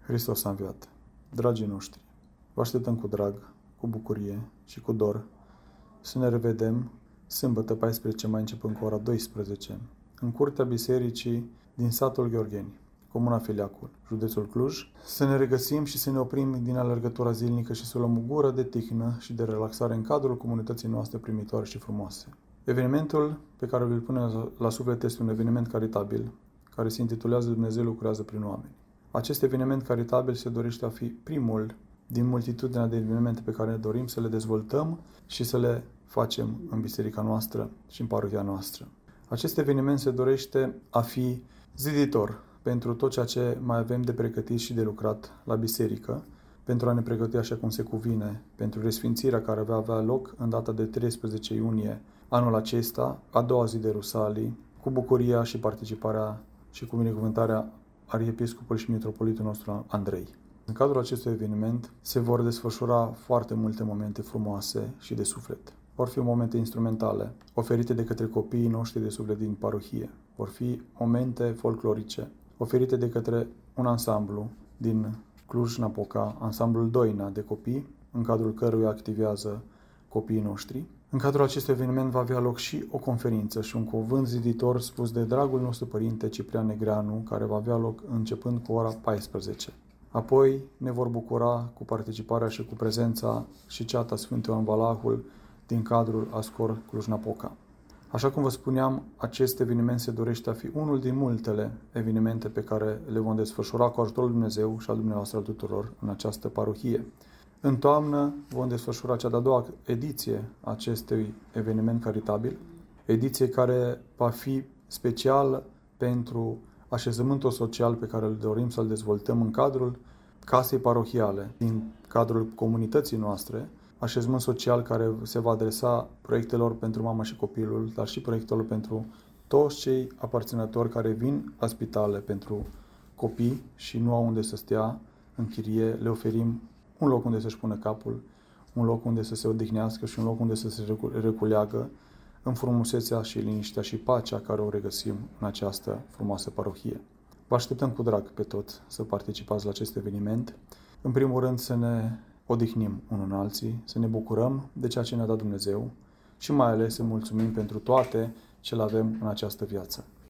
Hristos a înviat. Dragii noștri, vă așteptăm cu drag, cu bucurie și cu dor să ne revedem sâmbătă 14 mai începând cu ora 12 în curtea bisericii din satul Gheorgheni, comuna Filiacul, județul Cluj, să ne regăsim și să ne oprim din alergătura zilnică și să luăm o gură de tihnă și de relaxare în cadrul comunității noastre primitoare și frumoase. Evenimentul pe care îl pune la suflet este un eveniment caritabil, care se intitulează Dumnezeu lucrează prin oameni. Acest eveniment caritabil se dorește a fi primul din multitudinea de evenimente pe care ne dorim să le dezvoltăm și să le facem în biserica noastră și în parohia noastră. Acest eveniment se dorește a fi ziditor pentru tot ceea ce mai avem de pregătit și de lucrat la biserică, pentru a ne pregăti așa cum se cuvine, pentru resfințirea care va avea loc în data de 13 iunie anul acesta, a doua zi de Rusalii, cu bucuria și participarea și cu binecuvântarea arhiepiscopului și mitropolitul nostru Andrei. În cadrul acestui eveniment se vor desfășura foarte multe momente frumoase și de suflet. Vor fi momente instrumentale, oferite de către copiii noștri de suflet din parohie. Vor fi momente folclorice, oferite de către un ansamblu din Cluj-Napoca, ansamblul Doina de copii, în cadrul căruia activează copiii noștri. În cadrul acestui eveniment va avea loc și o conferință și un cuvânt ziditor spus de dragul nostru părinte Ciprian Negreanu, care va avea loc începând cu ora 14. Apoi ne vor bucura cu participarea și cu prezența și ceata Sfântului Ioan Valahul din cadrul Ascor Cluj-Napoca. Așa cum vă spuneam, acest eveniment se dorește a fi unul din multele evenimente pe care le vom desfășura cu ajutorul Dumnezeu și al dumneavoastră al tuturor în această parohie. În toamnă vom desfășura cea de-a doua ediție a acestui eveniment caritabil, ediție care va fi specială pentru așezământul social pe care îl dorim să-l dezvoltăm în cadrul casei parohiale, din cadrul comunității noastre, așezământ social care se va adresa proiectelor pentru mama și copilul, dar și proiectelor pentru toți cei aparținători care vin la spitale pentru copii și nu au unde să stea în chirie. Le oferim un loc unde să-și pună capul, un loc unde să se odihnească și un loc unde să se reculeagă în frumusețea și liniștea și pacea care o regăsim în această frumoasă parohie. Vă așteptăm cu drag pe toți să participați la acest eveniment. În primul rând să ne odihnim unul în alții, să ne bucurăm de ceea ce ne-a dat Dumnezeu și mai ales să mulțumim pentru toate ce le avem în această viață.